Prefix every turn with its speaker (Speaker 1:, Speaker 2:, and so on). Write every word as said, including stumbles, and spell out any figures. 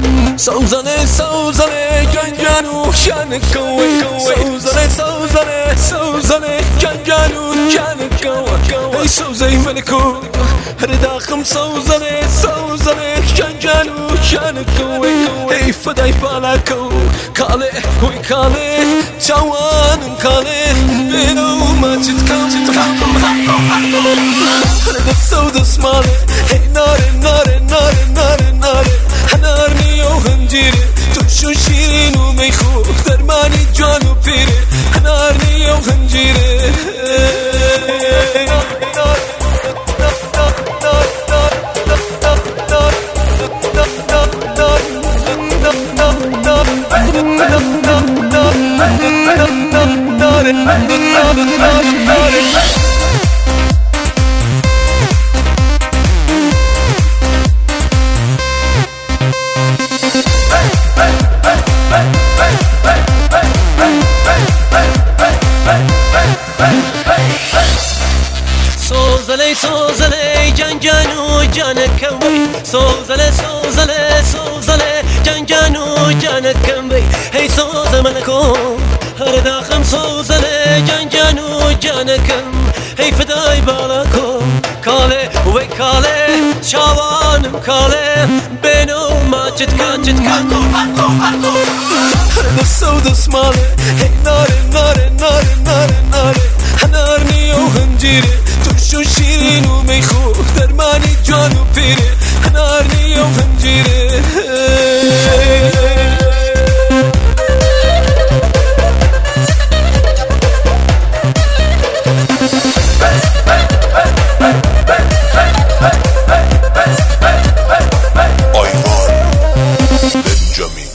Speaker 1: سوزنه سوزنه جنجانو شانكوي سوزنه سوزنه سوزنه جنجانو شانكوي سوزي ملكو رداخم سوزنه سوزنه جنجانو شانكوي اي فداي بالاكو كالي وي كالي جوان كالي بينو ما تتكم ردت سود سمالي هي نار نار نار نار نار هنارني وهنجيري تشو شيرين وميخو درماني جوان وبيري هنارني وهنجيري
Speaker 2: سوزله سوزله جنجانو جانکم بی سوزله سوزله سوزله جنجانو جانکم بی هی سوز منکو هر داخم سوزله جنجانو جانکم هی فدای بالاکو کاله و کاله شوانم کاله بینو ما چتکا چتکا
Speaker 1: ردت سود سماله هی ناره ناره ناره ناره ناره هنارني وهنجيري تشو شيرين وميخو درماني جوان وبيري هنارني وهنجيري
Speaker 3: آیوان بنجامین